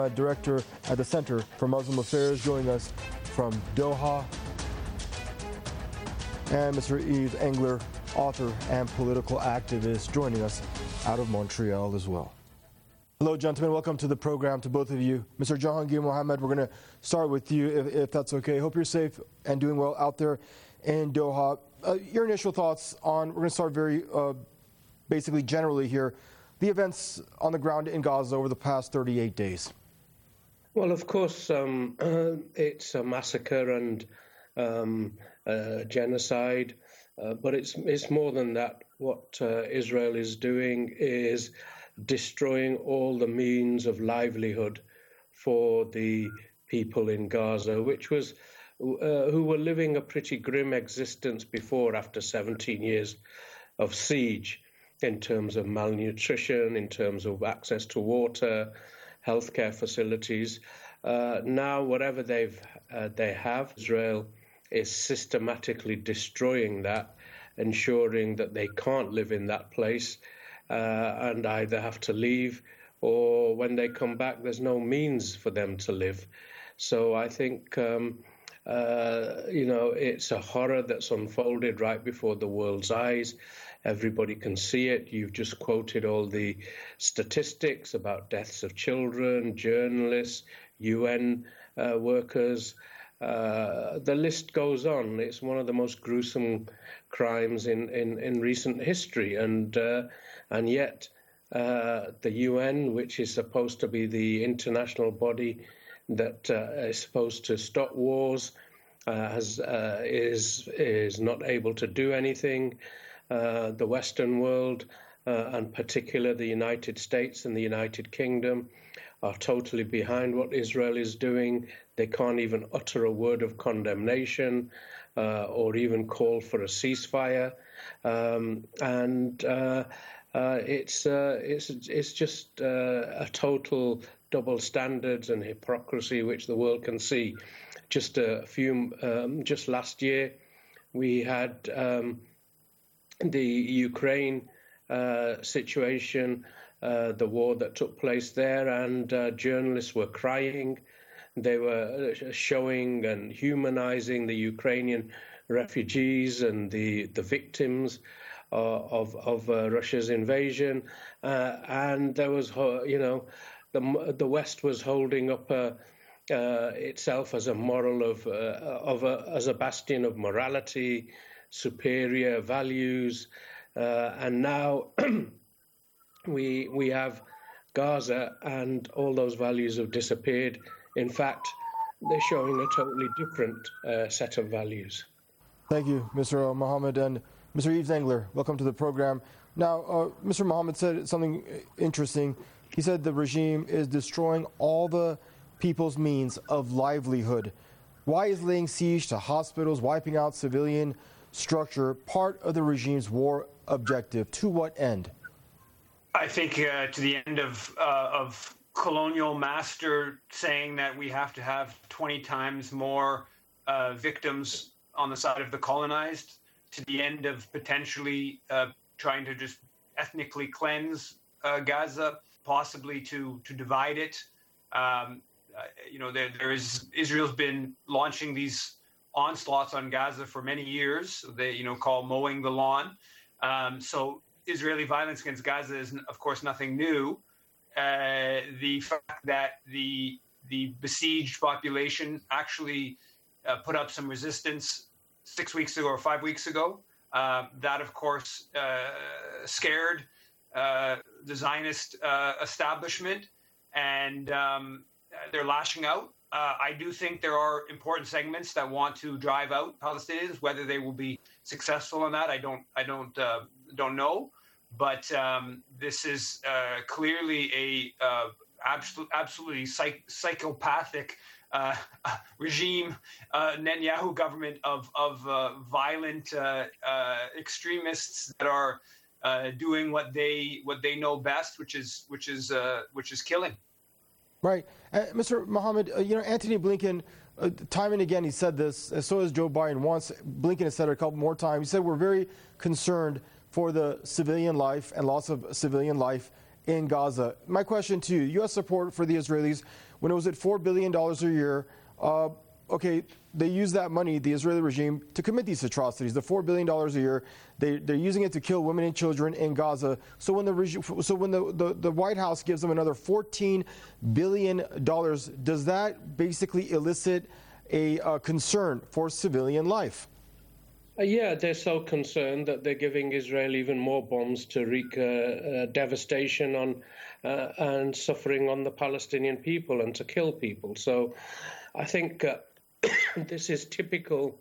Director at the Center for Muslim Affairs, joining us from Doha. And Mr. Yves Engler, author and political activist, joining us out of Montreal as well. Hello, gentlemen. Welcome to the program, to both of you. Mr. Jahangir Mohammed, we're going to start with you, if that's okay. Hope you're safe and doing well out there in Doha. Your initial thoughts on, we're going to start very basically generally here, the events on the ground in Gaza over the past 38 days. Well, of course, it's a massacre and genocide, but it's more than that. What Israel is doing is destroying all the means of livelihood for the people in Gaza, who were living a pretty grim existence before, after 17 years of siege, in terms of malnutrition, in terms of access to water, healthcare facilities. Now, whatever they have, Israel is systematically destroying that, ensuring that they can't live in that place and either have to leave, or when they come back, there's no means for them to live. So I think, it's a horror that's unfolded right before the world's eyes. Everybody can see it. You've just quoted all the statistics about deaths of children, journalists, UN workers. The list goes on. It's one of the most gruesome crimes in recent history. And yet the UN, which is supposed to be the international body that is supposed to stop wars, is not able to do anything. The Western world, and particularly the United States and the United Kingdom, are totally behind what Israel is doing. They can't even utter a word of condemnation or even call for a ceasefire. It's just a total double standards and hypocrisy which the world can see. Just last year, we had the Ukraine situation, the war that took place there, and journalists were crying. They were showing and humanizing the Ukrainian refugees and the victims of Russia's invasion. And there was, the West was holding up itself as a as a bastion of morality, superior values, and now we have Gaza, and all those values have disappeared. In fact, they're showing a totally different set of values. Thank you, Mr. Mohammed. And Mr. Yves Engler, welcome to the program. Now, Mr. Mohammed said something interesting. He said the regime is destroying all the people's means of livelihood. Why is laying siege to hospitals, wiping out civilian structure part of the regime's war objective? To what end? I think to the end of colonial master saying that we have to have 20 times more victims on the side of the colonized, to the end of potentially trying to just ethnically cleanse Gaza, possibly to divide it. Israel's been launching these onslaughts on Gaza for many years. They, call mowing the lawn. So Israeli violence against Gaza is, of course, nothing new. The fact that the besieged population actually put up some resistance 6 weeks ago or 5 weeks ago, that, of course, scared the Zionist establishment, and they're lashing out. I do think there are important segments that want to drive out Palestinians. Whether they will be successful in that, I don't know. But this is clearly a absolutely psychopathic regime, Netanyahu government of violent extremists that are doing what they know best, which is killing. Right. Mr. Mohammed, Antony Blinken, time and again he said this, and so has Joe Biden once. Blinken has said it a couple more times. He said we're very concerned for the civilian life and loss of civilian life in Gaza. My question to you, U.S. support for the Israelis, when it was at $4 billion a year, okay, they use that money, the Israeli regime, to commit these atrocities. The $4 billion a year, they're using it to kill women and children in Gaza. So when the White House gives them another $14 billion, does that basically elicit a concern for civilian life? Yeah, they're so concerned that they're giving Israel even more bombs to wreak devastation on and suffering on the Palestinian people and to kill people. So I think this is typical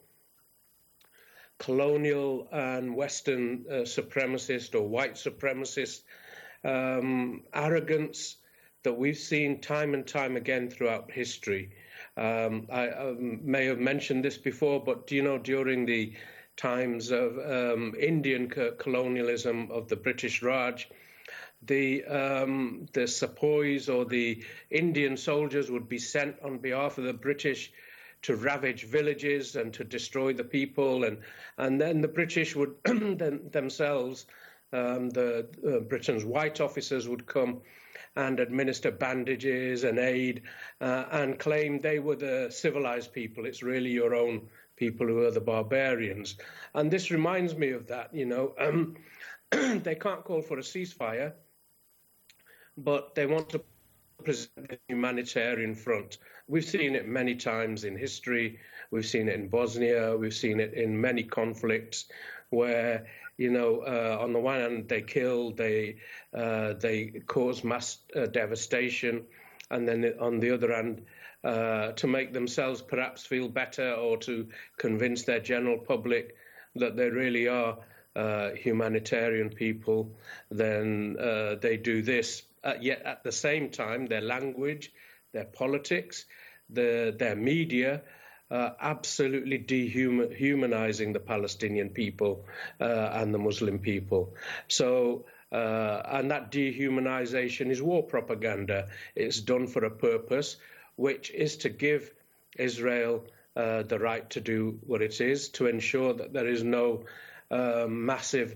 colonial and Western supremacist or white supremacist arrogance that we've seen time and time again throughout history. I may have mentioned this before, but during the times of Indian colonialism of the British Raj, the sepoys or the Indian soldiers would be sent on behalf of the British to ravage villages and to destroy the people, and then the British would themselves, Britain's white officers would come and administer bandages and aid and claim they were the civilized people. It's really your own people who are the barbarians. And this reminds me of that, they can't call for a ceasefire, but they want to present a humanitarian front. We've seen it many times in history. We've seen it in Bosnia. We've seen it in many conflicts where, on the one hand, they kill, they cause mass devastation, and then on the other hand, to make themselves perhaps feel better or to convince their general public that they really are humanitarian people, then they do this. Yet at the same time, their language, their politics, their media absolutely dehumanizing the Palestinian people and the Muslim people. So, and that dehumanization is war propaganda. It's done for a purpose, which is to give Israel the right to do what it is, to ensure that there is no massive,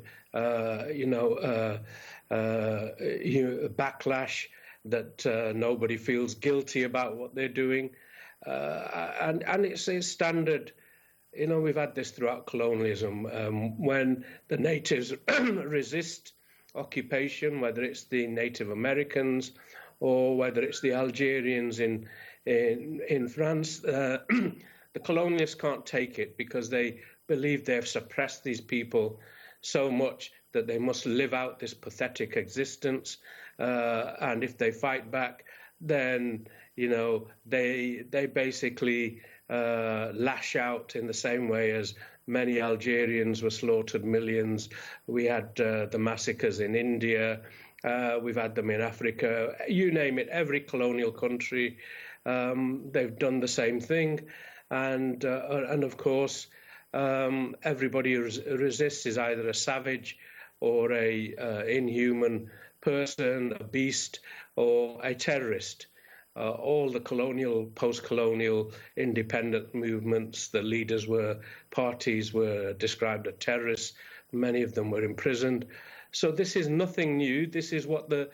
backlash, that nobody feels guilty about what they're doing. And it's a standard, we've had this throughout colonialism, when the natives resist occupation, whether it's the Native Americans or whether it's the Algerians in France, the colonialists can't take it because they believe they've suppressed these people so much that they must live out this pathetic existence. And if they fight back, then, they basically lash out in the same way as many Algerians were slaughtered, millions. We had the massacres in India. We've had them in Africa. You name it, every colonial country, they've done the same thing. And of course, everybody who resists is either a savage or a inhuman person, a beast, or a terrorist. All the colonial, post-colonial, independent movements, the leaders parties were described as terrorists. Many of them were imprisoned. So this is nothing new. This is what the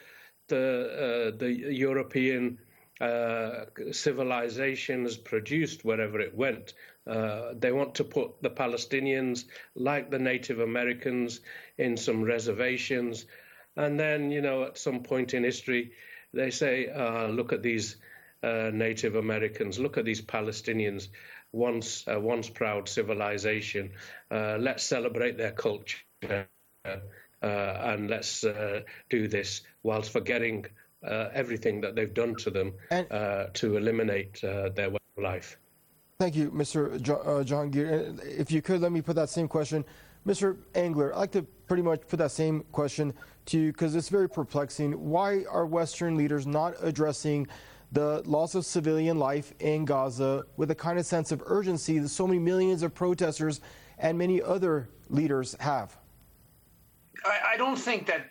European civilization has produced wherever it went. They want to put the Palestinians, like the Native Americans, in some reservations. And then, at some point in history, they say, look at these Native Americans, look at these Palestinians, once proud civilization. Let's celebrate their culture and let's do this whilst forgetting everything that they've done to them to eliminate their way of life. Thank you, Mr. Jahangir. If you could, let me put that same question. Mr. Engler, I'd like to pretty much put that same question to you because it's very perplexing. Why are Western leaders not addressing the loss of civilian life in Gaza with a kind of sense of urgency that so many millions of protesters and many other leaders have? I don't think that,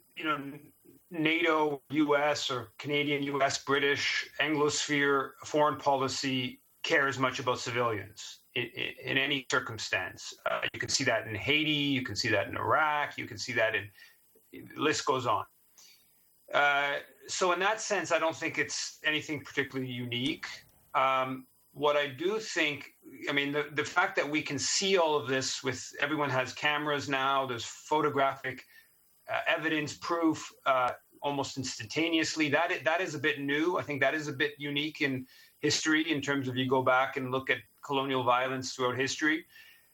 NATO, U.S. or Canadian, U.S., British, Anglosphere foreign policy cares much about civilians in any circumstance. You can see that in Haiti, you can see that in Iraq, you can see that the list goes on. So in that sense, I don't think it's anything particularly unique. What I do think, I mean, the fact that we can see all of this with everyone has cameras now, there's photographic evidence, proof almost instantaneously. That is a bit new. I think that is a bit unique in history in terms of you go back and look at colonial violence throughout history.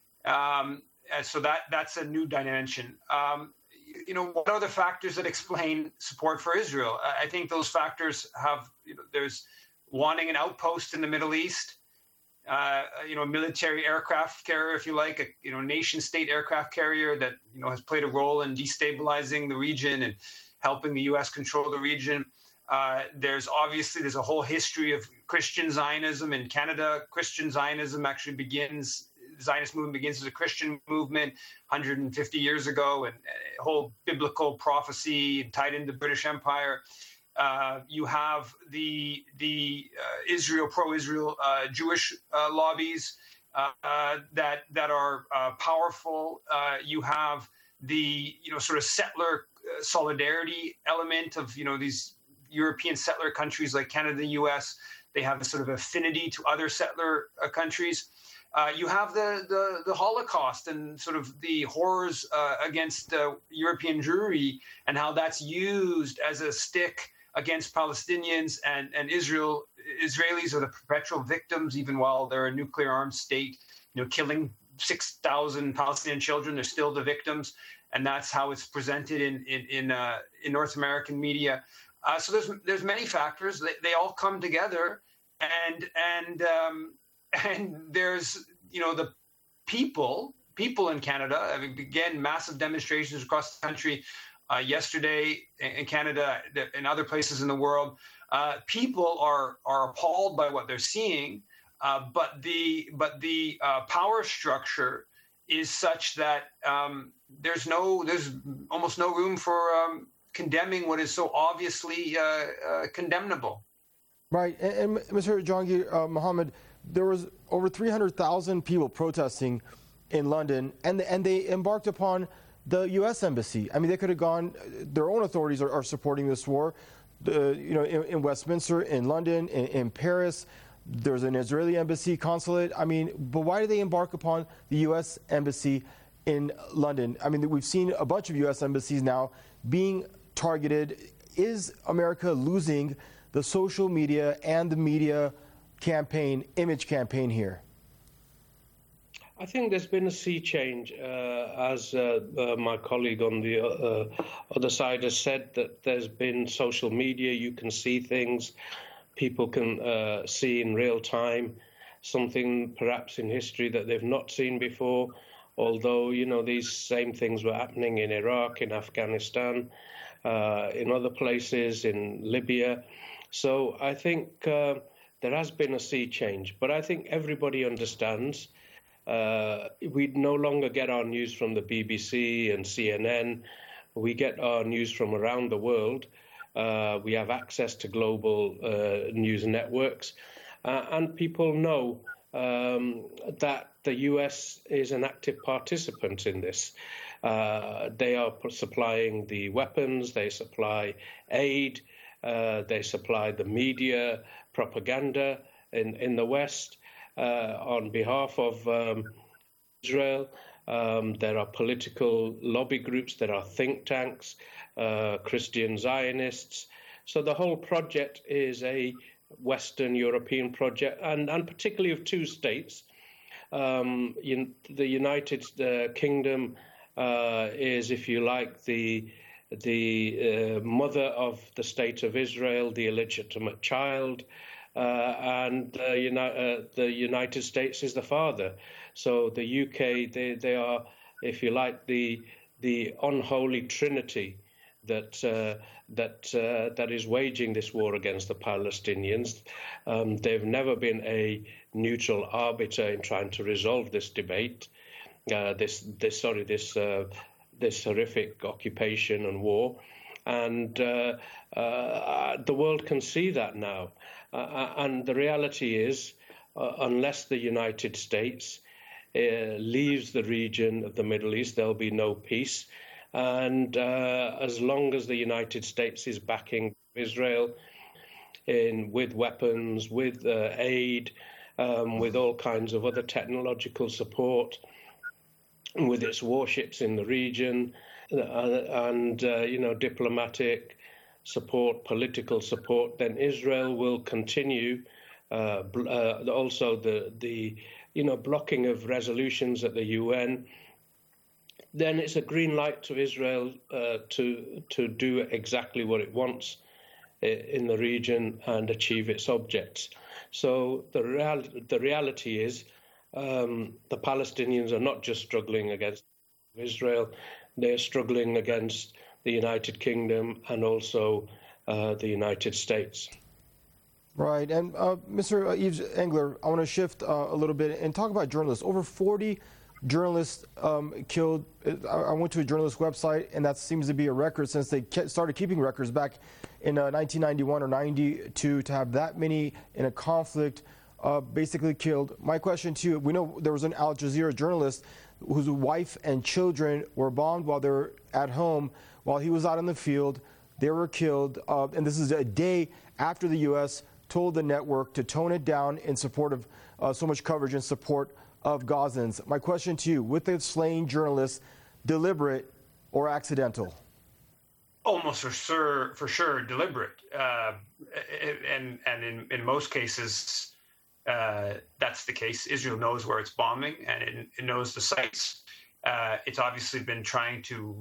So that's a new dimension. What are the factors that explain support for Israel? I think those factors have, there's wanting an outpost in the Middle East, a military aircraft carrier, if you like, a nation-state aircraft carrier that, has played a role in destabilizing the region and helping the U.S. control the region. There's a whole history of Christian Zionism in Canada. Christian Zionism actually Zionist movement begins as a Christian movement 150 years ago, and a whole biblical prophecy tied into the British Empire. You have the pro-Israel Jewish lobbies that are powerful. You have the sort of settler solidarity element of these European settler countries like Canada, the U.S. They have a sort of affinity to other settler countries. You have the Holocaust and sort of the horrors against European Jewry and how that's used as a stick against Palestinians and Israelis are the perpetual victims, even while they're a nuclear armed state, killing 6,000 Palestinian children. They're still the victims. And that's how it's presented in North American media. So there's many factors. They all come together, and there's the people in Canada. I mean, again, massive demonstrations across the country yesterday in Canada and other places in the world. People are appalled by what they're seeing, but the power structure is such that there's almost no room for condemning what is so obviously condemnable. Right, and Mr. Jahangir Mohammed, there was over 300,000 people protesting in London, and they embarked upon the U.S. Embassy. I mean, they could have gone. Their own authorities are supporting this war. In Westminster, in London, in Paris. There's an Israeli embassy consulate. I mean, but why do they embark upon the U.S. Embassy in London? I mean, we've seen a bunch of U.S. embassies now being targeted. Is America losing the social media and the media campaign, image campaign here? I think there's been a sea change, as my colleague on the other side has said, that there's been social media. You can see things. People can see in real time something perhaps in history that they've not seen before, although, these same things were happening in Iraq, in Afghanistan, in other places, in Libya. So I think there has been a sea change, but I think everybody understands. We no longer get our news from the BBC and CNN. We get our news from around the world. We have access to global news networks, and people know that the US is an active participant in this. They are supplying the weapons, they supply aid, they supply the media, propaganda in the West on behalf of Israel. There are political lobby groups, there are think tanks, Christian Zionists. So the whole project is a Western European project, and particularly of two states. The United Kingdom is, if you like, the mother of the state of Israel, the illegitimate child, and the United States is the father. So the UK, they are, if you like, the unholy trinity that is waging this war against the Palestinians. They've never been a neutral arbiter in trying to resolve this debate, this horrific occupation and war, and the world can see that now. And the reality is, unless the United States leaves the region of the Middle East, there'll be no peace. And as long as the United States is backing Israel with weapons, with aid, with all kinds of other technological support, with its warships in the region, and diplomatic support, political support, then Israel will continue. Also, the blocking of resolutions at the UN. Then it's a green light to Israel to do exactly what it wants in the region and achieve its objects. So the reality is the Palestinians are not just struggling against Israel, they're struggling against the United Kingdom and also the United States. Right. And Mr. Yves Engler, I want to shift a little bit and talk about journalists. Over 40 journalists killed. I went to a journalist website, and that seems to be a record since they started keeping records back in 1991 or 92 to have that many in a conflict basically killed. My question to you, we know there was an Al Jazeera journalist whose wife and children were bombed while they were at home, while he was out in the field. They were killed, and this is a day after the U.S. told the network to tone it down in support of so much coverage in support of Gazans. My question to you, with the slain journalists, deliberate or accidental? Almost for sure deliberate. And in most cases, that's the case. Israel knows where it's bombing, and it knows the sites. It's obviously been trying to,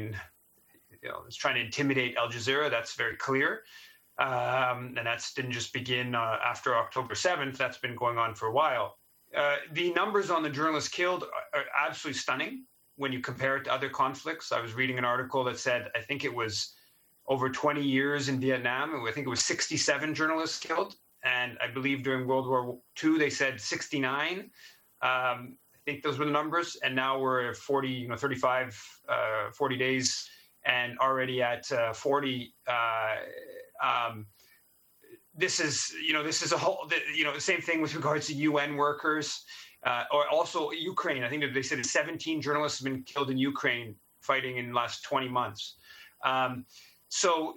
it's trying to intimidate Al Jazeera. That's very clear. And that didn't just begin after October 7th. That's been going on for a while. The numbers on the journalists killed are absolutely stunning when you compare it to other conflicts. I was reading an article that said, I think it was over 20 years in Vietnam, I think it was 67 journalists killed. And I believe during World War II, they said 69. I think those were the numbers. And now we're at 40 days and already at 40. This is a whole, the same thing with regards to UN workers, or also Ukraine. I think that they said 17 journalists have been killed in Ukraine fighting in the last 20 months. So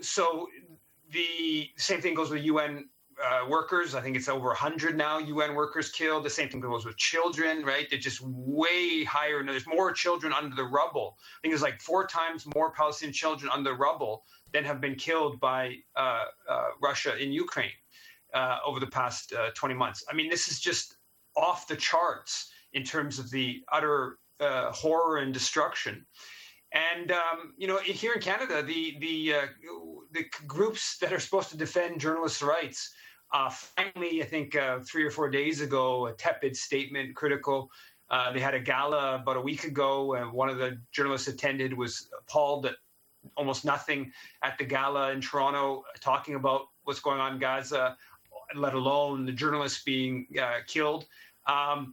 the same thing goes with UN workers. I think it's over 100 now UN workers killed. The same thing goes with children, right? They're just way higher. And there's more children under the rubble. I think there's like 4 times more Palestinian children under the rubble than have been killed by Russia in Ukraine over the past 20 months. I mean, this is just off the charts in terms of the utter horror and destruction. And here in Canada, the groups that are supposed to defend journalists' rights finally, I think 3 or 4 days ago, a tepid statement, critical. They had a gala about a week ago, and one of the journalists attended was appalled at almost nothing at the gala in Toronto, talking about what's going on in Gaza, let alone the journalists being killed. And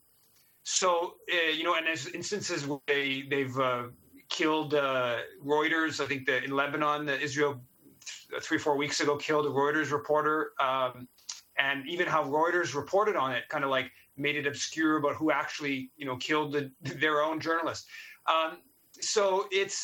there's instances where they've killed Reuters. I think in Lebanon, Israel 3 or 4 weeks ago killed a Reuters reporter. And even how Reuters reported on it kind of like made it obscure about who actually, killed their own journalist. So it's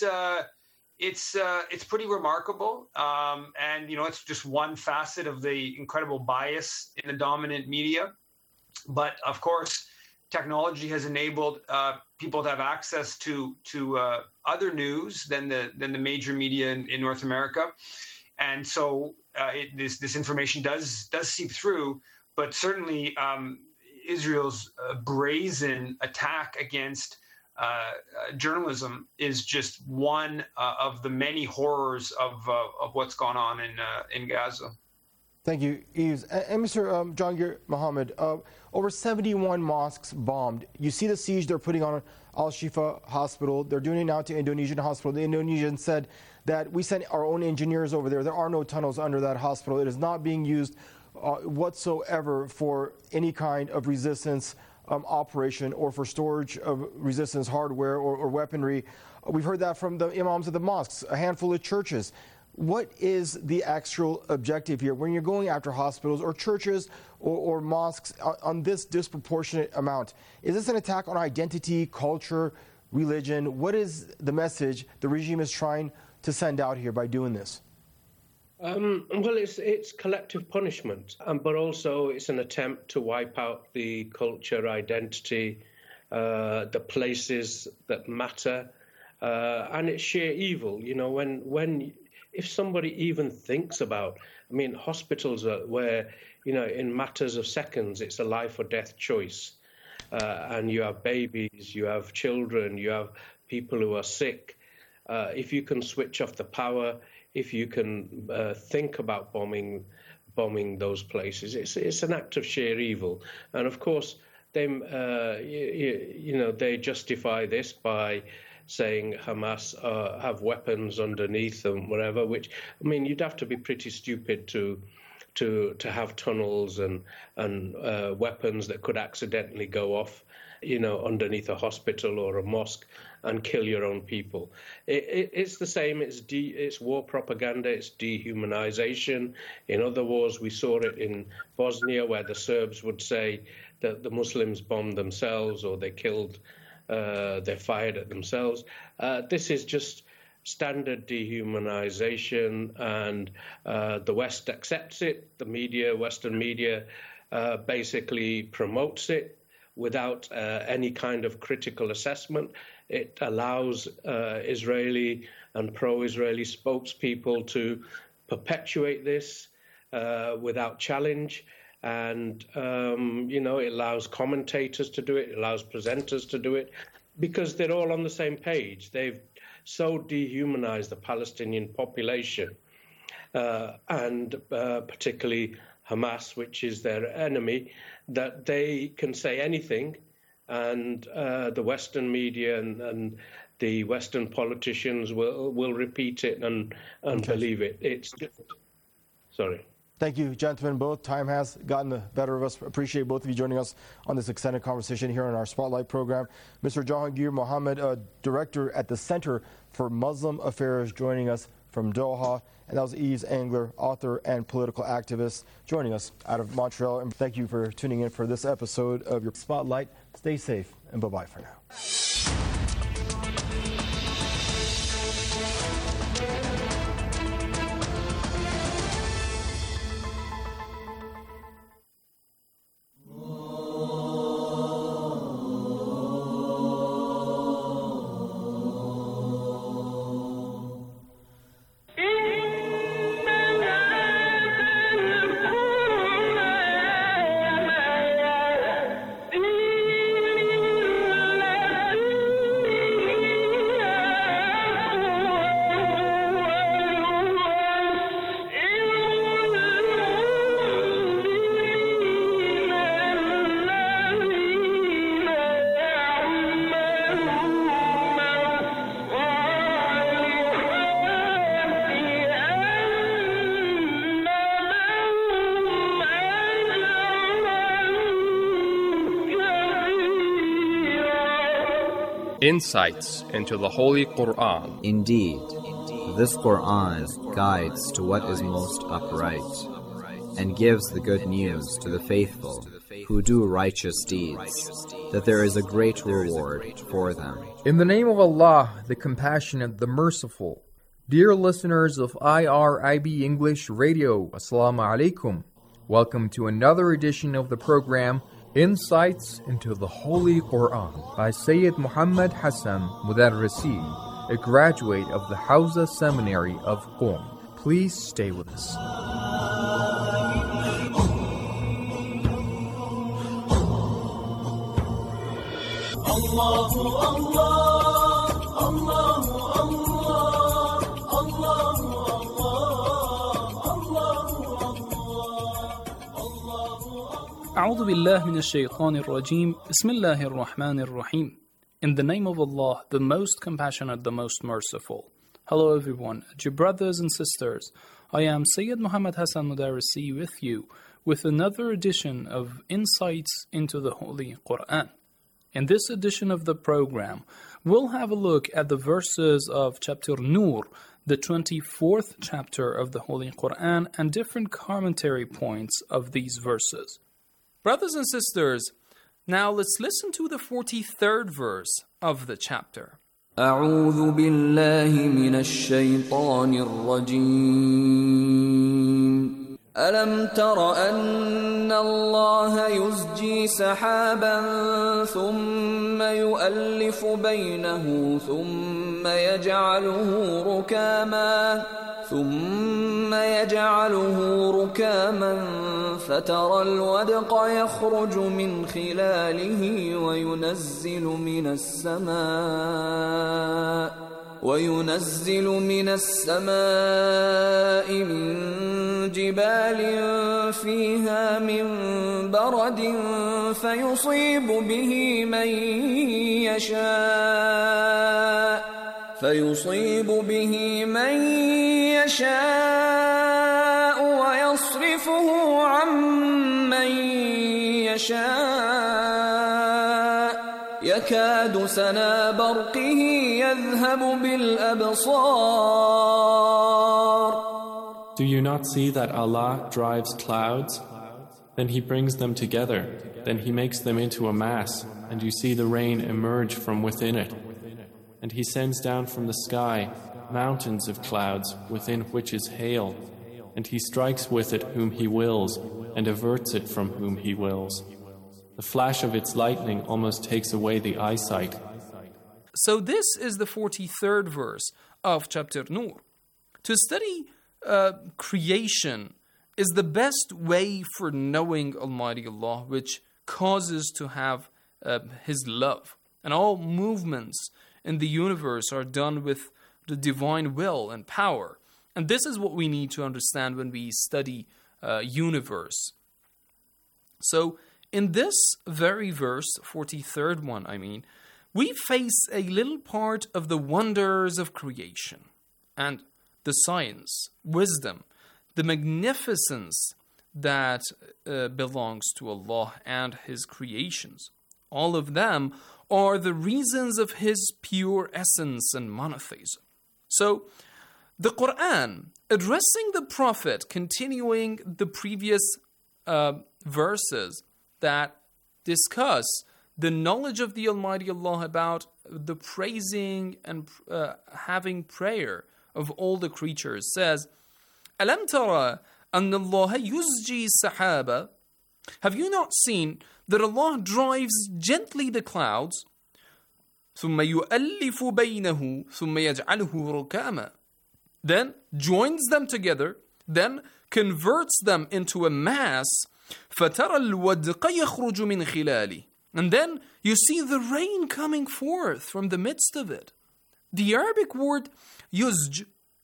pretty remarkable. And it's just one facet of the incredible bias in the dominant media. But of course, technology has enabled people to have access to other news than the major media in North America, and so this information does seep through. But certainly, Israel's brazen attack against journalism is just one of the many horrors of what's gone on in Gaza. Thank you, Yves. And Mr. Jahangir Mohammed, over 71 mosques bombed. You see the siege they're putting on Al-Shifa Hospital. They're doing it now to Indonesian hospital. The Indonesians said that we sent our own engineers over there. There are no tunnels under that hospital. It is not being used whatsoever for any kind of resistance operation or for storage of resistance hardware or weaponry. We've heard that from the imams of the mosques, a handful of churches. What is the actual objective here when you're going after hospitals or churches or mosques on this disproportionate amount? Is this an attack on identity, culture, religion. What is the message the regime is trying to send out here by doing this? Well, it's collective punishment, but also it's an attempt to wipe out the culture, identity, the places that matter, and it's sheer evil. You know, if somebody even thinks about, I mean, hospitals are where, you know, in matters of seconds, it's a life or death choice, and you have babies, you have children, you have people who are sick. If you can switch off the power, if you can think about bombing those places, it's an act of sheer evil. And of course, they justify this by saying Hamas have weapons underneath them, whatever. Which, I mean, you'd have to be pretty stupid to have tunnels and weapons that could accidentally go off, you know, underneath a hospital or a mosque and kill your own people. It's the same. It's war propaganda. It's dehumanization. In other wars, we saw it in Bosnia, where the Serbs would say that the Muslims bombed themselves or they fired at themselves. This is just standard dehumanization, and the West accepts it. The media, Western media, basically promotes it without any kind of critical assessment. It allows Israeli and pro-Israeli spokespeople to perpetuate this without challenge. And, it allows commentators to do it. It allows presenters to do it because they're all on the same page. They've so dehumanized the Palestinian population and particularly Hamas, which is their enemy, that they can say anything. And the Western media and the Western politicians will repeat it and believe it. Sorry. Thank you, gentlemen, both. Time has gotten the better of us. Appreciate both of you joining us on this extended conversation here on our Spotlight program. Mr. Jahangir Mohammed, Director at the Center for Muslim Affairs, joining us from Doha. And that was Yves Engler, author and political activist, joining us out of Montreal. And thank you for tuning in for this episode of your Spotlight. Stay safe, and bye-bye for now. Insights into the Holy Quran. Indeed, this Quran guides to what is most upright, and gives the good news to the faithful who do righteous deeds, that there is a great reward for them. In the name of Allah, the Compassionate, the Merciful. Dear listeners of IRIB English Radio, Assalamu alaikum. Welcome to another edition of the program, Insights into the Holy Quran, by Sayyid Muhammad Hassan Mudarrisi, a graduate of the Hawza Seminary of Qom. Please stay with us. Allahu Allah, Allahu Allah, Allahu أعوذ بالله من الشيطان الرجيم بسم الله الرحمن الرحيم. In the name of Allah, the most compassionate, the most merciful. Hello everyone, dear brothers and sisters. I am Sayyid Muhammad Hassan Mudarrisi with you with another edition of Insights into the Holy Quran. In this edition of the program, we'll have a look at the verses of chapter Nur, the 24th chapter of the Holy Quran, and different commentary points of these verses. Brothers and sisters, now let's listen to the 43rd verse of the chapter. أعوذ بالله من الشيطان الرجيم ألم تر أن الله يزجي سحابا ثم يؤلف بينه ثم يجعله ركاما فترى الودق يخرج من خلاله وينزل من السماء من جبال فيها من برد فيصيب به من يشاء ويصرفه عن من يشاء يكاد سنا برقه يذهب بالأبصار. Do you not see that Allah drives clouds? Then He brings them together, then He makes them into a mass, and you see the rain emerge from within it. And He sends down from the sky mountains of clouds within which is hail, and He strikes with it whom He wills and averts it from whom He wills. The flash of its lightning almost takes away the eyesight. So this is the 43rd verse of chapter Nur. To study creation is the best way for knowing Almighty Allah, which causes to have His love. And all movements in the universe are done with the divine will and power. And this is what we need to understand when we study universe. So in this very verse, 43rd one, we face a little part of the wonders of creation and the science, wisdom, the magnificence that belongs to Allah and His creations. All of them are the reasons of His pure essence and monotheism. So, the Quran, addressing the Prophet, continuing the previous verses that discuss the knowledge of the Almighty Allah about the praising and having prayer of all the creatures, says, أَلَمْ تَرَى أَنَّ اللَّهَ يُزْجِي سَحَابًا. Have you not seen that Allah drives gently the clouds? ثُمَّ يُؤَلِّفُ بَيْنَهُ ثُمَّ يَجْعَلُهُ رُكَامًا. Then joins them together, then converts them into a mass. فَتَرَى الْوَدْقَ يَخْرُجُ مِنْ خِلَالِهِ. And then you see the rain coming forth from the midst of it. The Arabic word yuzj,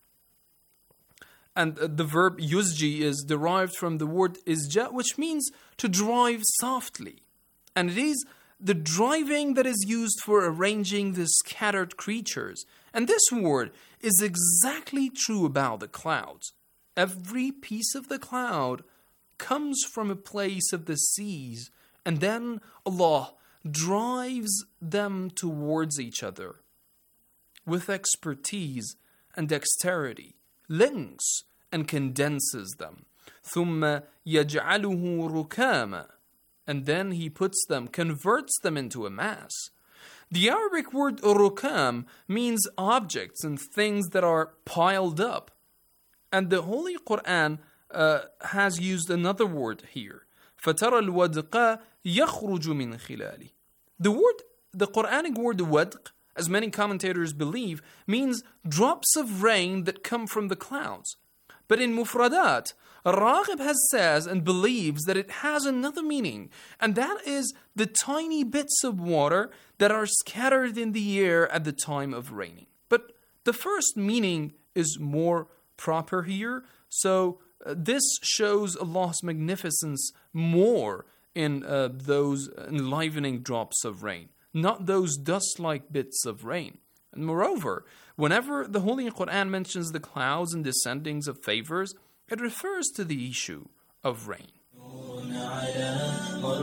and the verb yuzji is derived from the word izja, which means to drive softly. And it is the driving that is used for arranging the scattered creatures. And this word is exactly true about the clouds. Every piece of the cloud comes from a place of the seas, and then Allah drives them towards each other with expertise and dexterity, links and condenses them. ثُمَّ يَجْعَلُهُ رُكَامًا. And then He puts them, converts them into a mass. The Arabic word rukam means objects and things that are piled up. And the Holy Quran has used another word here. فَتَرَى الْوَدْقَ يَخْرُجُ مِنْ خِلَالِهِ. The Quranic word wadq, as many commentators believe, means drops of rain that come from the clouds. But in Mufradat, Raghib says and believes that it has another meaning, and that is the tiny bits of water that are scattered in the air at the time of raining. But the first meaning is more proper here, so this shows Allah's magnificence more in those enlivening drops of rain, not those dust-like bits of rain. And moreover, whenever the Holy Quran mentions the clouds and descendings of favors, it refers to the issue of rain.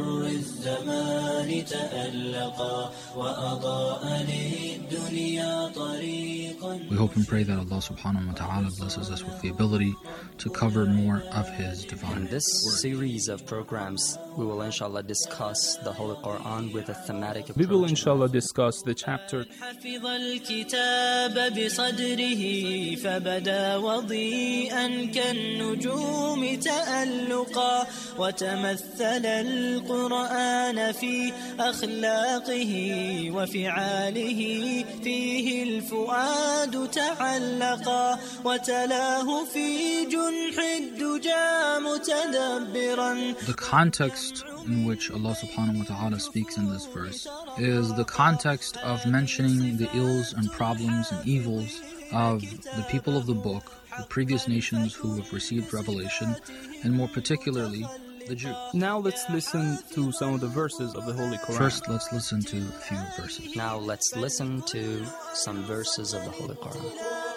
مر الزمان تألقا وأضاء للدنيا طريقا. We hope and pray that Allah subhanahu wa ta'ala blesses us with the ability to cover more of His divine In this series of programs, we will inshallah discuss the Holy Quran with a thematic approach. We will inshallah discuss the chapter. حفظ الكتاب بصدره فبدا وضيئا كالنجوم تألقا وتمثل القرآن في أخلاقه وفعاله فيه الفؤاد تعلقا وتلاه في جنح الدجى متدبرا. The context in which Allah subhanahu wa ta'ala speaks in this verse is the context of mentioning the ills and problems and evils of the people of the book, the previous nations who have received revelation, and more particularly the Jews. Now let's listen to some of the verses of the Holy Quran. First, let's listen to a few verses. Now let's listen to some verses of the Holy Quran.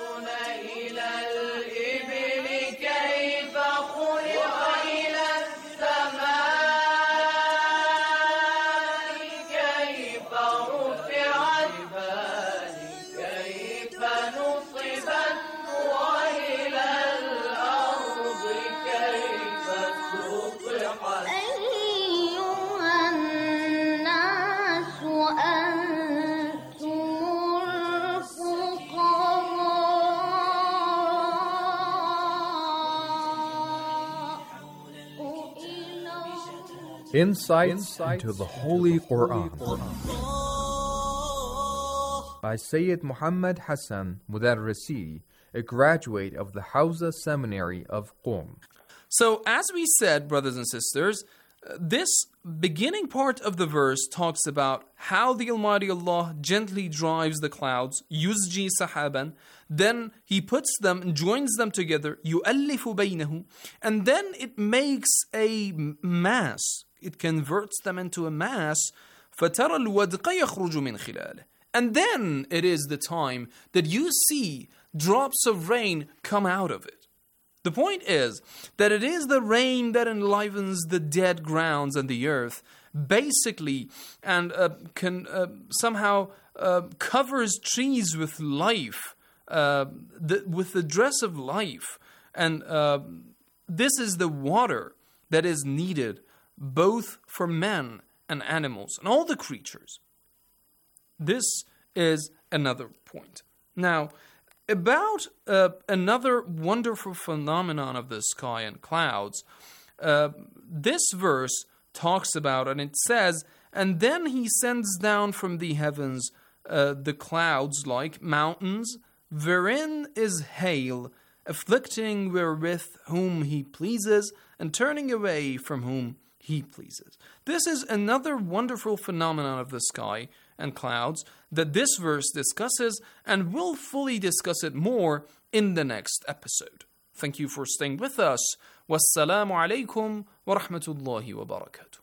Insights into the Holy Quran by Sayyid Muhammad Hassan Mudarrisi, a graduate of the Hawza Seminary of Qom. So, as we said, brothers and sisters, this beginning part of the verse talks about how the Almighty Allah gently drives the clouds, yuzji sahaban, then He puts them and joins them together, yu'allifu baynahu, and then it makes a mass. It converts them into a mass. فَتَرَى الْوَدْقَ يَخْرُجُ مِنْ خِلَالِهِ. And then it is the time that you see drops of rain come out of it. The point is that it is the rain that enlivens the dead grounds and the earth, basically, and somehow covers trees with life, with the dress of life. And this is the water that is needed both for men and animals and all the creatures. This is another point. Now, about another wonderful phenomenon of the sky and clouds, this verse talks about, and it says, and then He sends down from the heavens the clouds like mountains, wherein is hail, afflicting wherewith whom He pleases, and turning away from whom He pleases. This is another wonderful phenomenon of the sky and clouds that this verse discusses, and we'll fully discuss it more in the next episode. Thank you for staying with us. Wassalamu alaikum wa rahmatullahi wa barakatuh.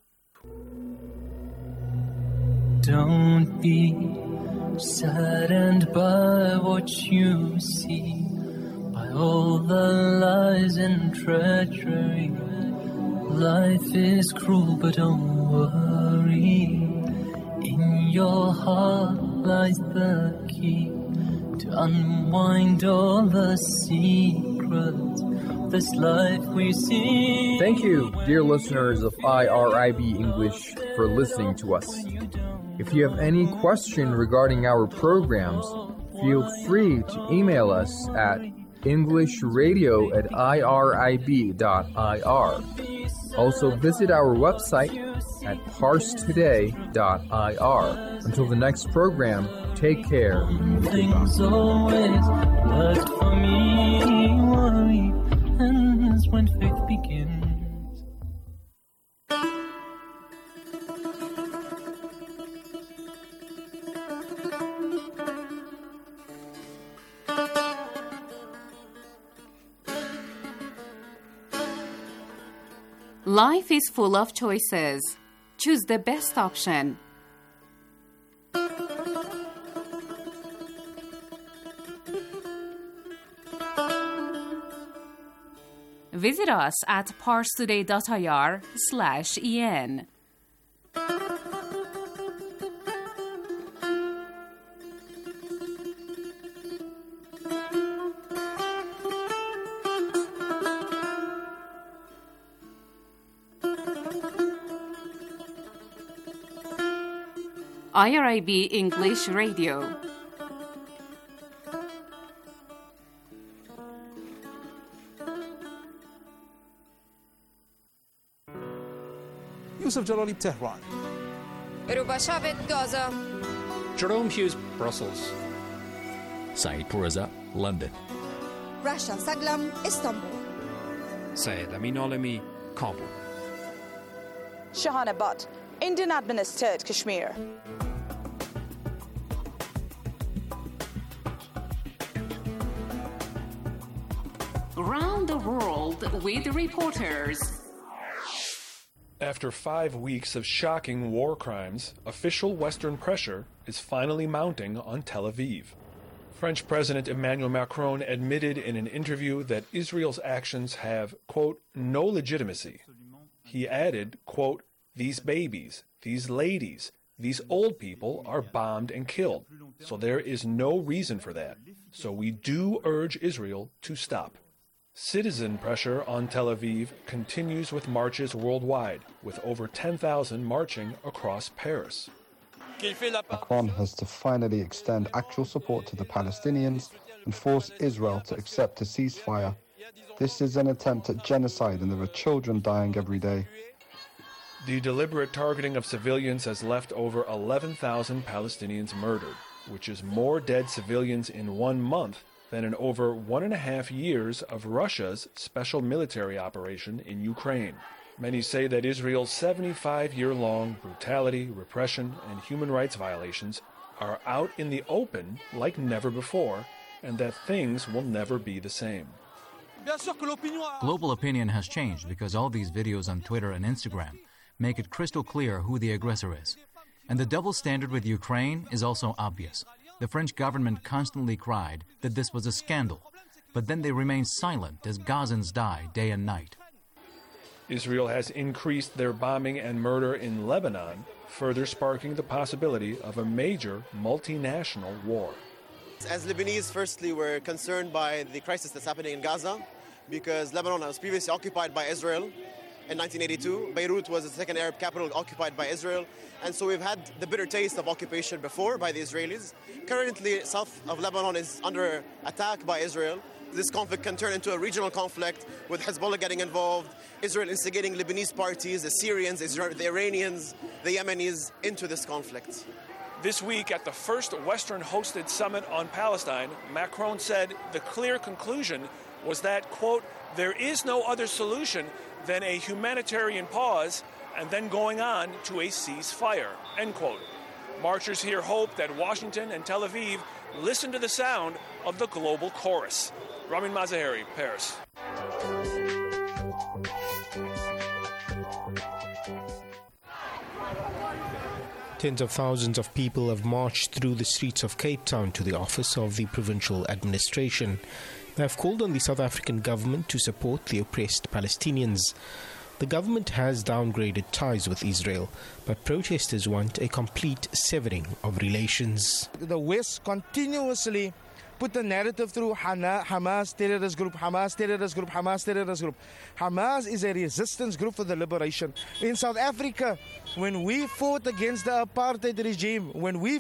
Don't be saddened by what you see, by all the lies and treachery. Life is cruel, but don't worry. In your heart lies the key to unwind all the secrets of this life we see. Thank you, dear listeners of IRIB English, for listening to us. If you have any question regarding our programs, feel free to email us at englishradio@irib.ir. Also visit our website at parstoday.ir. Until the next program, take care. Things always work for me. Worry ends when faith begins. Life is full of choices. Choose the best option. Visit us at parstoday.ir/en. IRIB English Radio. Yusuf Jalali, Tehran. Ruba Shabit, Gaza. Jerome Hughes, Brussels. Saeed Pourreza, London. Rasha Saglam, Istanbul. Syed Amin Alami, Kabul. Shahana Butt, Indian-administered Kashmir. Around the world with reporters. After 5 weeks of shocking war crimes, official Western pressure is finally mounting on Tel Aviv. French President Emmanuel Macron admitted in an interview that Israel's actions have, quote, no legitimacy. He added, quote, these babies, these ladies, these old people are bombed and killed, so there is no reason for that. So we do urge Israel to stop. Citizen pressure on Tel Aviv continues with marches worldwide, with over 10,000 marching across Paris. Macron has to finally extend actual support to the Palestinians and force Israel to accept a ceasefire. This is an attempt at genocide, and there are children dying every day. The deliberate targeting of civilians has left over 11,000 Palestinians murdered, which is more dead civilians in 1 month than in over 1.5 years of Russia's special military operation in Ukraine. Many say that Israel's 75-year-long brutality, repression, and human rights violations are out in the open like never before, and that things will never be the same. Global opinion has changed because all these videos on Twitter and Instagram make it crystal clear who the aggressor is. And the double standard with Ukraine is also obvious. The French government constantly cried that this was a scandal, but then they remained silent as Gazans die day and night. Israel has increased their bombing and murder in Lebanon, further sparking the possibility of a major multinational war. As Lebanese, firstly, we're concerned by the crisis that's happening in Gaza, because Lebanon was previously occupied by Israel in 1982. Beirut was the second Arab capital occupied by Israel. And so we've had the bitter taste of occupation before by the Israelis. Currently, south of Lebanon is under attack by Israel. This conflict can turn into a regional conflict with Hezbollah getting involved, Israel instigating Lebanese parties, the Syrians, the Iranians, the Yemenis into this conflict. This week at the first Western-hosted summit on Palestine, Macron said the clear conclusion was that, quote, there is no other solution than a humanitarian pause and then going on to a ceasefire, end quote. Marchers here hope that Washington and Tel Aviv listen to the sound of the global chorus. Ramin Mazaheri, Paris. Tens of thousands of people have marched through the streets of Cape Town to the office of the provincial administration. They have called on the South African government to support the oppressed Palestinians. The government has downgraded ties with Israel, but protesters want a complete severing of relations. The West continuously put the narrative through Hamas terrorist group, Hamas terrorist group, Hamas terrorist group. Hamas is a resistance group for the liberation. In South Africa, when we fought against the apartheid regime,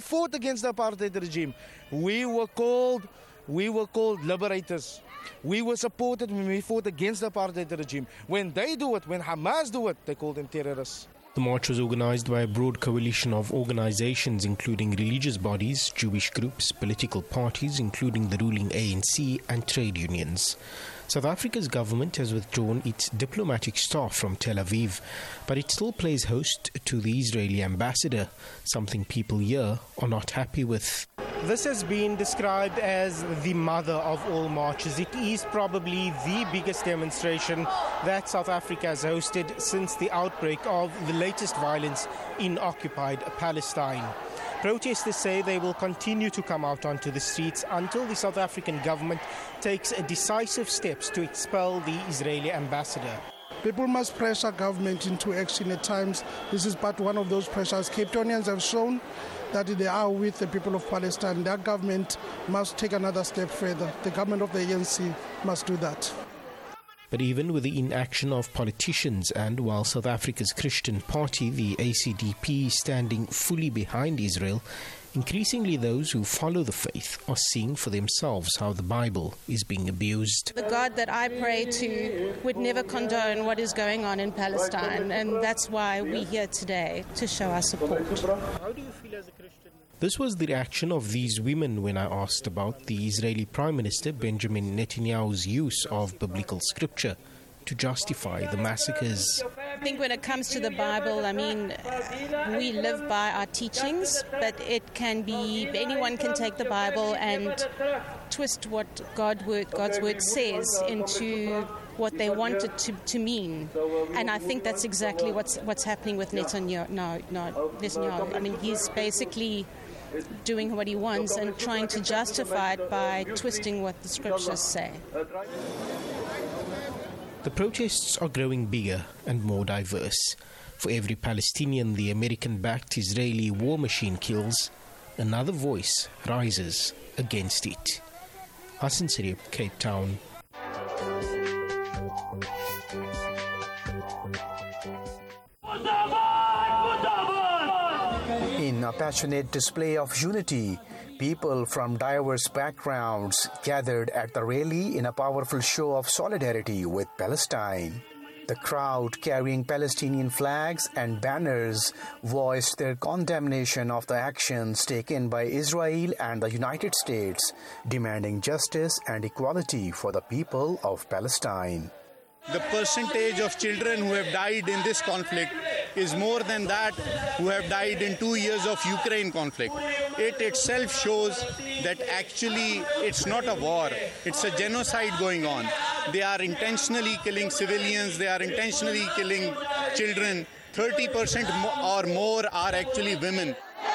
we were called liberators. We were supported when we fought against the apartheid regime. When they do it, when Hamas do it, they call them terrorists. The march was organized by a broad coalition of organizations including religious bodies, Jewish groups, political parties including the ruling ANC and trade unions. South Africa's government has withdrawn its diplomatic staff from Tel Aviv, but it still plays host to the Israeli ambassador, something people here are not happy with. This has been described as the mother of all marches. It is probably the biggest demonstration that South Africa has hosted since the outbreak of the latest violence in occupied Palestine. Protesters say they will continue to come out onto the streets until the South African government takes decisive steps to expel the Israeli ambassador. People must pressure government into action at times. This is but one of those pressures. Cape Townians have shown that they are with the people of Palestine. Their government must take another step further. The government of the ANC must do that. But even with the inaction of politicians and while South Africa's Christian party, the ACDP, standing fully behind Israel, increasingly those who follow the faith are seeing for themselves how the Bible is being abused. The God that I pray to would never condone what is going on in Palestine, and that's why we're here today, to show our support. How do you feel as a Christian? This was the reaction of these women when I asked about the Israeli Prime Minister Benjamin Netanyahu's use of biblical scripture to justify the massacres. I think when it comes to the Bible, I mean, we live by our teachings, but it can be, anyone can take the Bible and twist what God's word says into what they want it to mean. And I think that's exactly what's happening with Netanyahu. Netanyahu. I mean, he's basically doing what he wants and trying to justify it by twisting what the scriptures say. The protests are growing bigger and more diverse. For every Palestinian the American-backed Israeli war machine kills, another voice rises against it. Hassan Sirip, Cape Town. In a passionate display of unity, people from diverse backgrounds gathered at the rally in a powerful show of solidarity with Palestine. The crowd, carrying Palestinian flags and banners, voiced their condemnation of the actions taken by Israel and the United States, demanding justice and equality for the people of Palestine. The percentage of children who have died in this conflict is more than that who have died in 2 years of Ukraine conflict. It itself shows that actually it's not a war, it's a genocide going on. They are intentionally killing civilians, they are intentionally killing children. 30% or more are actually women.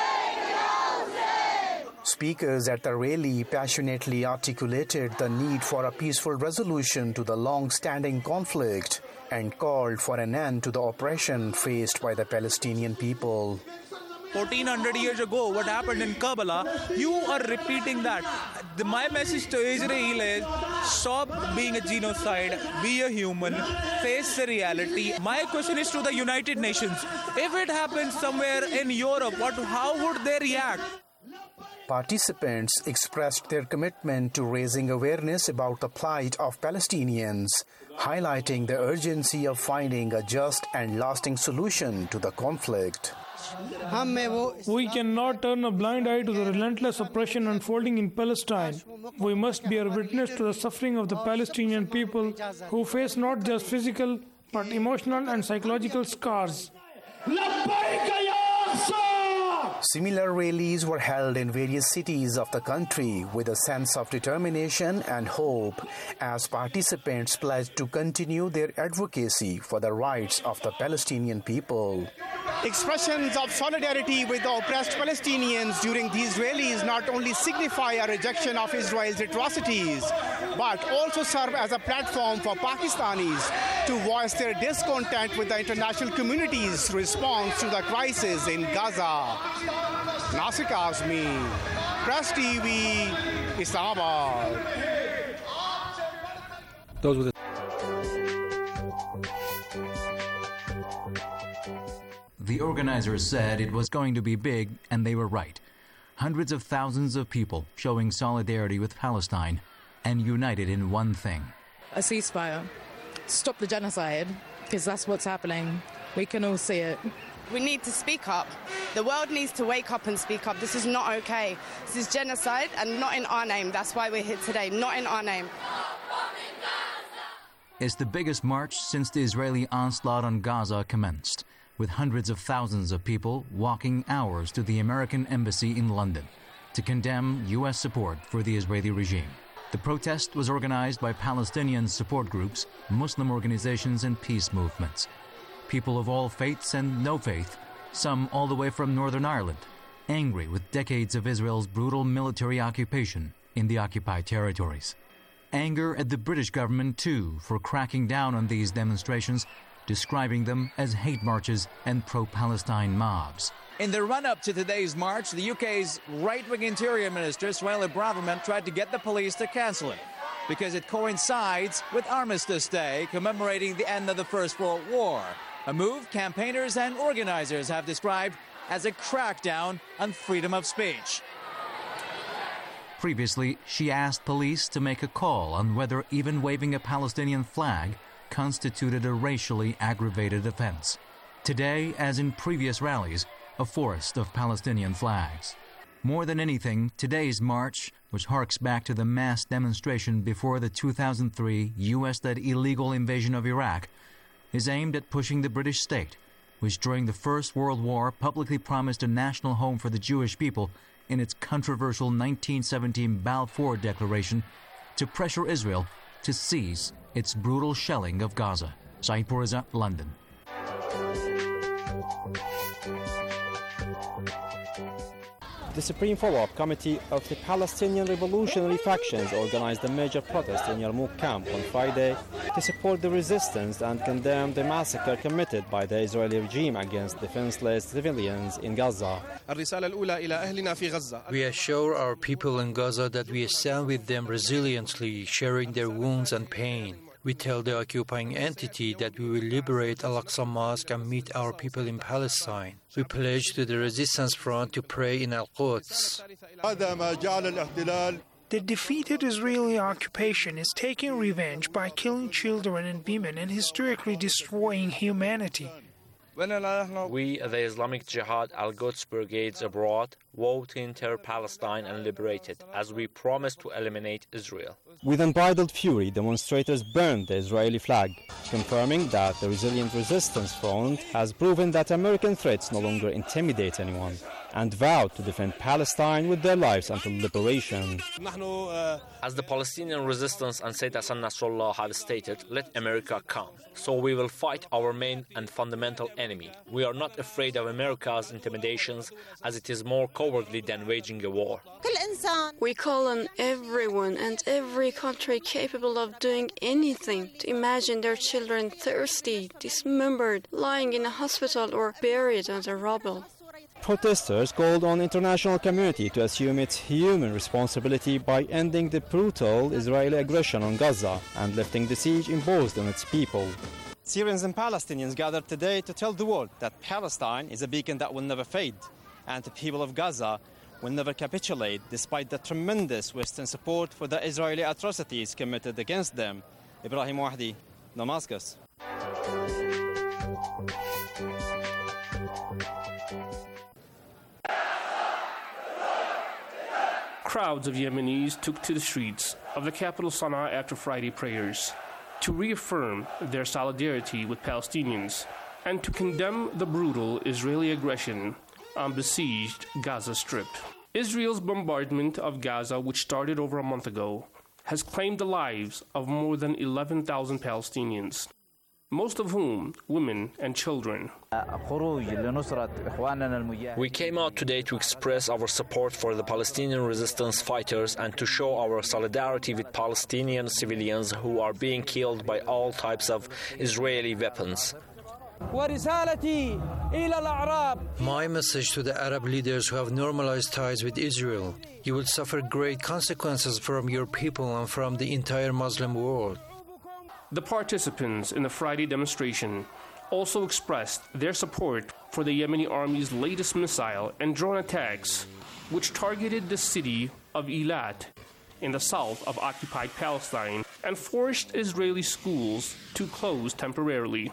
Speakers at the rally passionately articulated the need for a peaceful resolution to the long-standing conflict and called for an end to the oppression faced by the Palestinian people. 1400 years ago, what happened in Karbala, you are repeating that. My message to Israel is, stop being a genocide, be a human, face the reality. My question is to the United Nations. If it happens somewhere in Europe, how would they react? Participants expressed their commitment to raising awareness about the plight of Palestinians, highlighting the urgency of finding a just and lasting solution to the conflict. We cannot turn a blind eye to the relentless oppression unfolding in Palestine. We must bear witness to the suffering of the Palestinian people who face not just physical but emotional and psychological scars. Similar rallies were held in various cities of the country with a sense of determination and hope as participants pledged to continue their advocacy for the rights of the Palestinian people. Expressions of solidarity with the oppressed Palestinians during these rallies not only signify a rejection of Israel's atrocities, but also serve as a platform for Pakistanis to voice their discontent with the international community's response to the crisis in Gaza. Nasir Kazmi, Press TV, Islamabad. Those were the The organizers said it was going to be big, and they were right. Hundreds of thousands of people showing solidarity with Palestine and united in one thing. A ceasefire. Stop the genocide, because that's what's happening. We can all see it. We need to speak up. The world needs to wake up and speak up. This is not okay. This is genocide and not in our name. That's why we're here today, not in our name. It's the biggest march since the Israeli onslaught on Gaza commenced, with hundreds of thousands of people walking hours to the American embassy in London to condemn U.S. support for the Israeli regime. The protest was organized by Palestinian support groups, Muslim organizations, and peace movements. People of all faiths and no faith, some all the way from Northern Ireland, angry with decades of Israel's brutal military occupation in the occupied territories. anger at the British government, too, for cracking down on these demonstrations, describing them as hate marches and pro-Palestine mobs. In the run-up to today's march, the UK's right-wing Interior Minister, Suella Braverman, tried to get the police to cancel it because it coincides with Armistice Day, commemorating the end of the First World War, a move campaigners and organizers have described as a crackdown on freedom of speech. Previously, she asked police to make a call on whether even waving a Palestinian flag constituted a racially aggravated offense. Today, as in previous rallies, a forest of Palestinian flags. More than anything, today's march, which harks back to the mass demonstration before the 2003 U.S.-led illegal invasion of Iraq, is aimed at pushing the British state, which during the First World War publicly promised a national home for the Jewish people in its controversial 1917 Balfour Declaration, to pressure Israel to cease its brutal shelling of Gaza. Saeed Pourreza, London. The Supreme Follow-Up Committee of the Palestinian Revolutionary Factions organized a major protest in Yarmouk camp on Friday to support the resistance and condemn the massacre committed by the Israeli regime against defenseless civilians in Gaza. We assure our people in Gaza that we stand with them resiliently, sharing their wounds and pain. We tell the occupying entity that we will liberate Al-Aqsa Mosque and meet our people in Palestine. We pledge to the Resistance Front to pray in Al-Quds. The defeated Israeli occupation is taking revenge by killing children and women and hysterically destroying humanity. We, the Islamic Jihad Al-Quds Brigades abroad, vow to enter Palestine and liberate it, as we promise to eliminate Israel. With unbridled fury, demonstrators burned the Israeli flag, confirming that the Resilient Resistance Front has proven that American threats no longer intimidate anyone, and vowed to defend Palestine with their lives until liberation. As the Palestinian Resistance and Sayyid Hassan Nasrallah have stated, let America come. So we will fight our main and fundamental enemy. We are not afraid of America's intimidations, as it is more cowardly than waging a war. We call on everyone and every country capable of doing anything to imagine their children thirsty, dismembered, lying in a hospital or buried under rubble. Protesters called on the international community to assume its human responsibility by ending the brutal Israeli aggression on Gaza and lifting the siege imposed on its people. Syrians and Palestinians gathered today to tell the world that Palestine is a beacon that will never fade, and the people of Gaza will never capitulate despite the tremendous Western support for the Israeli atrocities committed against them. Ibrahim Wahdi, Damascus. Crowds of Yemenis took to the streets of the capital Sana'a after Friday prayers to reaffirm their solidarity with Palestinians and to condemn the brutal Israeli aggression on besieged Gaza Strip. Israel's bombardment of Gaza, which started over a month ago, has claimed the lives of more than 11,000 Palestinians, most of whom women and children. We came out today to express our support for the Palestinian resistance fighters and to show our solidarity with Palestinian civilians who are being killed by all types of Israeli weapons. My message to the Arab leaders who have normalized ties with Israel: you will suffer great consequences from your people and from the entire Muslim world. The participants in the Friday demonstration also expressed their support for the Yemeni army's latest missile and drone attacks, which targeted the city of Eilat in the south of occupied Palestine and forced Israeli schools to close temporarily.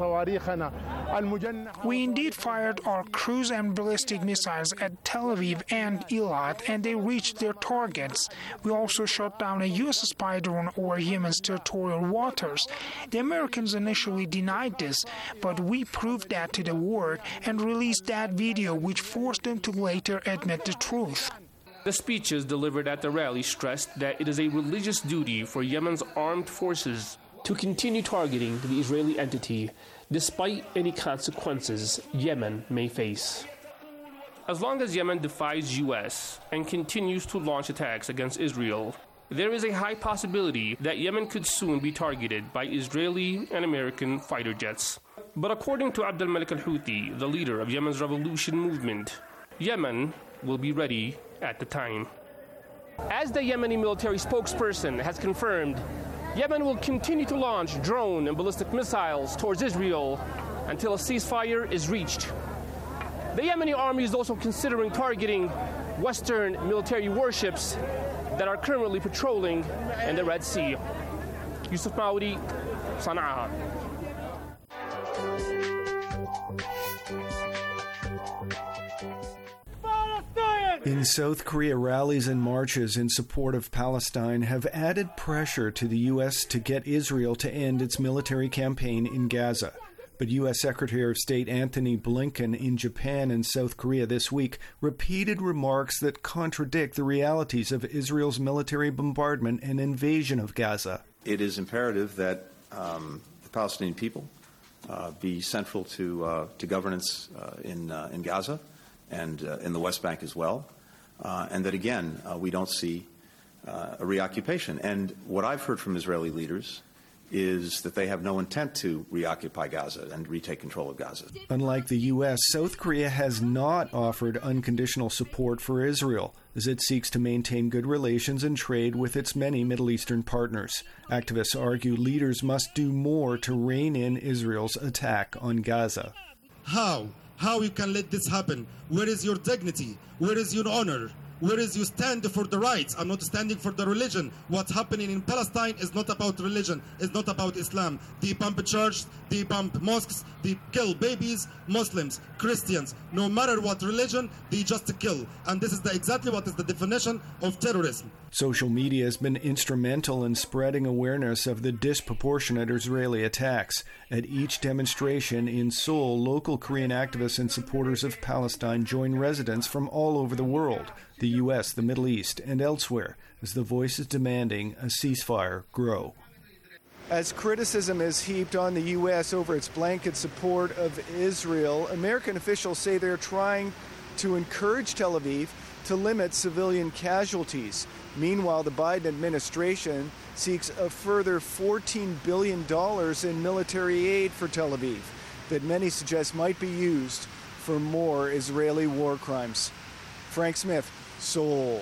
We indeed fired our cruise and ballistic missiles at Tel Aviv and Eilat, and they reached their targets. We also shot down a U.S. spy drone over Yemen's territorial waters. The Americans initially denied this, but we proved that to the world and released that video, which forced them to later admit the truth. The speeches delivered at the rally stressed that it is a religious duty for Yemen's armed forces to continue targeting the Israeli entity despite any consequences Yemen may face. As long as Yemen defies U.S. and continues to launch attacks against Israel, there is a high possibility that Yemen could soon be targeted by Israeli and American fighter jets. But according to Abdel Malik al-Houthi, the leader of Yemen's revolution movement, Yemen will be ready at the time. As the Yemeni military spokesperson has confirmed, Yemen will continue to launch drone and ballistic missiles towards Israel until a ceasefire is reached. The Yemeni army is also considering targeting Western military warships that are currently patrolling in the Red Sea. Yusuf Maudi, Sana'a. In South Korea, rallies and marches in support of Palestine have added pressure to the U.S. to get Israel to end its military campaign in Gaza. But U.S. Secretary of State Antony Blinken in Japan and South Korea this week repeated remarks that contradict the realities of Israel's military bombardment and invasion of Gaza. It is imperative that the Palestinian people be central to governance in Gaza and in the West Bank as well, and that, again, we don't see a reoccupation. And what I've heard from Israeli leaders is that they have no intent to reoccupy Gaza and retake control of Gaza. Unlike the U.S., South Korea has not offered unconditional support for Israel as it seeks to maintain good relations and trade with its many Middle Eastern partners. Activists argue leaders must do more to rein in Israel's attack on Gaza. How you can let this happen? Where is your dignity? Where is your honor? Where is you stand for the rights? I'm not standing for the religion. What's happening in Palestine is not about religion. It's not about Islam. They bomb churches, they bomb mosques, they kill babies, Muslims, Christians. No matter what religion, they just kill. And this is exactly what is the definition of terrorism. Social media has been instrumental in spreading awareness of the disproportionate Israeli attacks. At each demonstration in Seoul, local Korean activists and supporters of Palestine join residents from all over the world, the U.S., the Middle East, and elsewhere, as the voices demanding a ceasefire grow. As criticism is heaped on the U.S. over its blanket support of Israel, American officials say they're trying to encourage Tel Aviv to limit civilian casualties. Meanwhile, the Biden administration seeks a further $14 billion in military aid for Tel Aviv that many suggest might be used for more Israeli war crimes. Frank Smith, Seoul.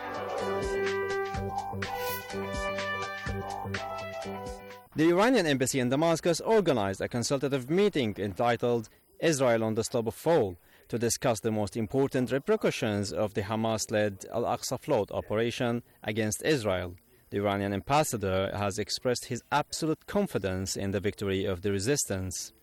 The Iranian embassy in Damascus organized a consultative meeting entitled Israel on the Slope of Fall to discuss the most important repercussions of the Hamas-led Al-Aqsa Float operation against Israel. The Iranian ambassador has expressed his absolute confidence in the victory of the resistance.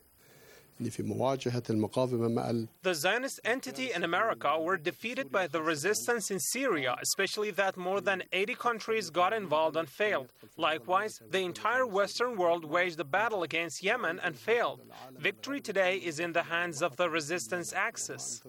The Zionist entity in America were defeated by the resistance in Syria, especially that more than 80 countries got involved and failed. Likewise, the entire Western world waged a battle against Yemen and failed. Victory today is in the hands of the resistance axis.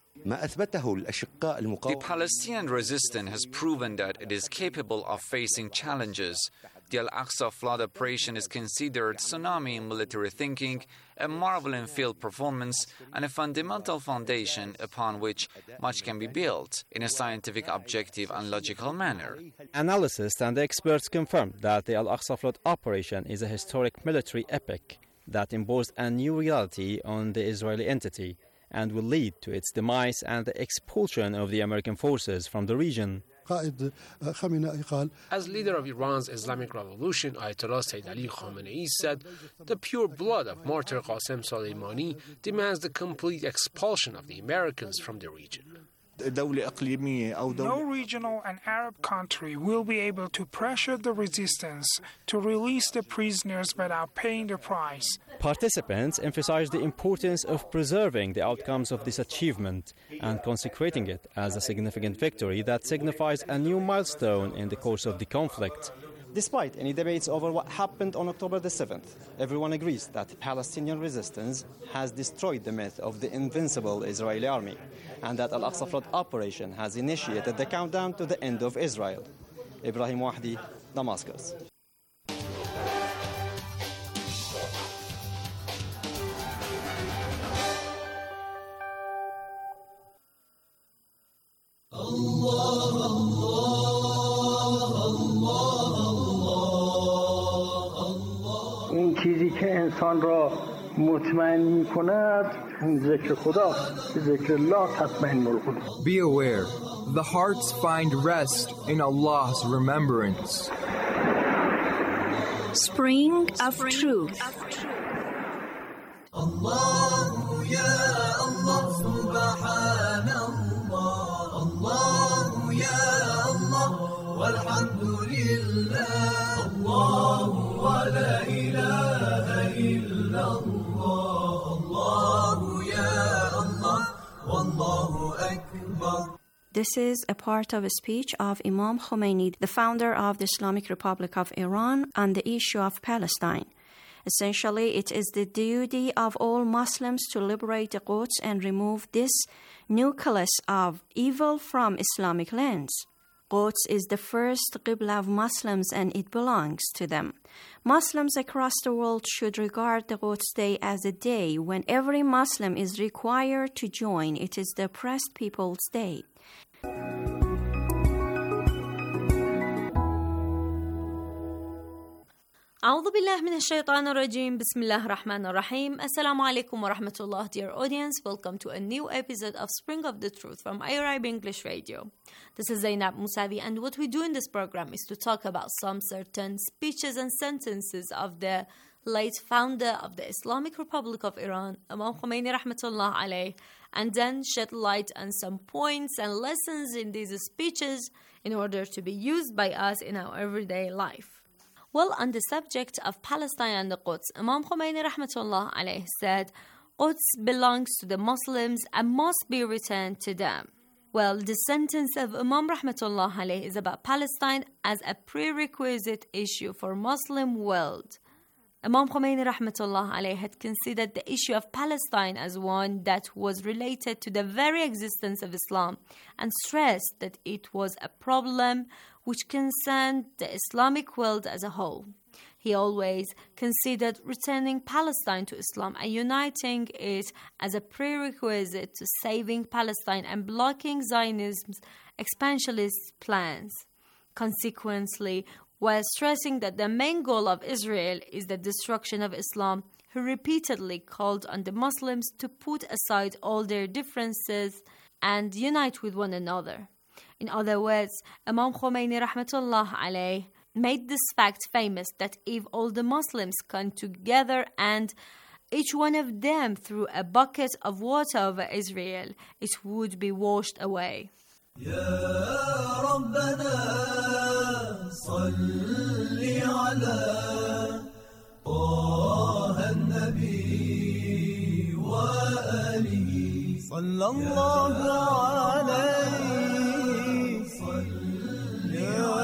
The Palestinian resistance has proven that it is capable of facing challenges. The Al-Aqsa flood operation is considered tsunami in military thinking, a marvel in field performance, and a fundamental foundation upon which much can be built in a scientific, objective, and logical manner. Analysts and experts confirm that the Al-Aqsa flood operation is a historic military epic that imposed a new reality on the Israeli entity and will lead to its demise and the expulsion of the American forces from the region. As leader of Iran's Islamic Revolution, Ayatollah Sayyid Ali Khamenei said, the pure blood of martyr Qasem Soleimani demands the complete expulsion of the Americans from the region. No regional and Arab country will be able to pressure the resistance to release the prisoners without paying the price. Participants emphasized the importance of preserving the outcomes of this achievement and consecrating it as a significant victory that signifies a new milestone in the course of the conflict. Despite any debates over what happened on October the 7th, everyone agrees that Palestinian resistance has destroyed the myth of the invincible Israeli army and that Al-Aqsa Flood operation has initiated the countdown to the end of Israel. Ibrahim Wahdi, Damascus. Allah, Allah, Allah. که انسان را مطمئن می‌کند ذکر خدا ذکر الله تطمئن القلوب. Be aware, the hearts find rest in Allah's remembrance. Spring of Truth. Allah ya Allah subhanallah, Allah ya Allah walhamdulillah, Allah wa la ilaha illallah, Allah ya Allah wallahu akbar. This is a part of a speech of Imam Khomeini, the founder of the Islamic Republic of Iran, on the issue of Palestine. Essentially, it is the duty of all Muslims to liberate the Quds and remove this nucleus of evil from Islamic lands. Quds is the first Qibla of Muslims and it belongs to them. Muslims across the world should regard the Quds Day as a day when every Muslim is required to join. It is the oppressed people's day. أعوذ بالله من الشيطان الرجيم. بسم الله الرحمن الرحيم. Assalamu alaikum wa rahmatullah, dear audience. Welcome to a new episode of Spring of the Truth from Arab English Radio. This is Zainab Musavi, and what we do in this program is to talk about some certain speeches and sentences of the late founder of the Islamic Republic of Iran, Imam Khomeini rahmatullah alayh, and then shed light on some points and lessons in these speeches in order to be used by us in our everyday life. Well, on the subject of Palestine and the Quds, Imam Khomeini rahmatullah alayh said, Quds belongs to the Muslims and must be returned to them. Well, the sentence of Imam rahmatullah alayh is about Palestine as a prerequisite issue for Muslim world. Imam Khomeini rahmatullah alayh had considered the issue of Palestine as one that was related to the very existence of Islam and stressed that it was a problem which concerned the Islamic world as a whole. He always considered returning Palestine to Islam and uniting it as a prerequisite to saving Palestine and blocking Zionism's expansionist plans. Consequently, while stressing that the main goal of Israel is the destruction of Islam, he repeatedly called on the Muslims to put aside all their differences and unite with one another. In other words, Imam Khomeini rahmatullah alayh made this fact famous that if all the Muslims come together and each one of them threw a bucket of water over Israel, it would be washed away. يا ربنا صل على طه النبي وآله صلى الله عليه صل يا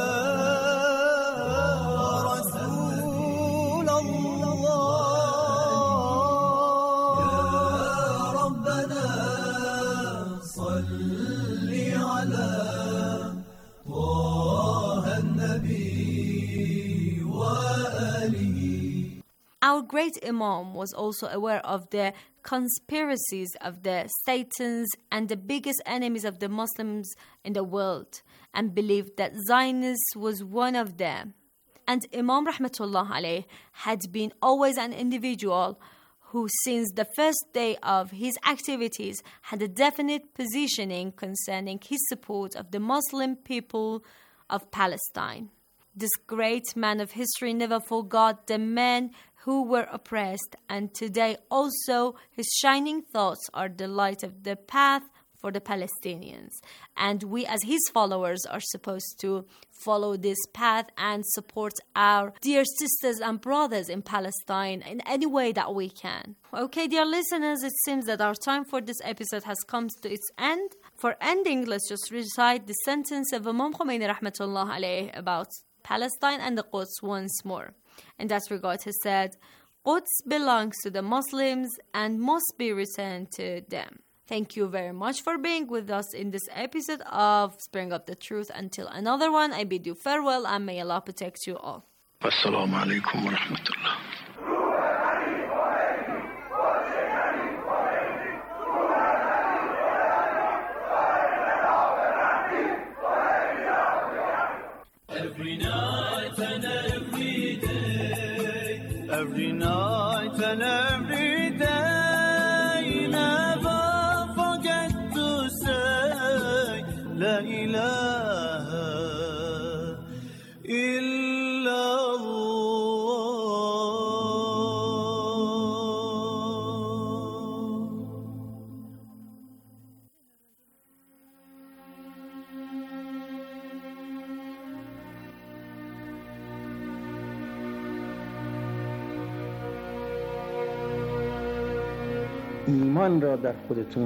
رسول الله يا ربنا صل Our great Imam was also aware of the conspiracies of the Satans and the biggest enemies of the Muslims in the world, and believed that Zionism was one of them. And Imam rahmatullah alayh had been always an individual who since the first day of his activities had a definite positioning concerning his support of the Muslim people of Palestine. This great man of history never forgot the men who were oppressed, and today also his shining thoughts are the light of the path for the Palestinians. And we as his followers are supposed to follow this path and support our dear sisters and brothers in Palestine in any way that we can. Okay, dear listeners, it seems that our time for this episode has come to its end. For ending, let's just recite the sentence of Imam Khomeini rahmatullah alayh about Palestine and the Quds once more. In that regard, he said, Quds belongs to the Muslims and must be returned to them. Thank you very much for being with us in this episode of Spring of the Truth. Until another one, I bid you farewell and may Allah protect you all. Assalamu alaikum wa rahmatullah. Every night and every day, every night and every day. Never forget to say La ilaha illallah. ایمان را در خودتون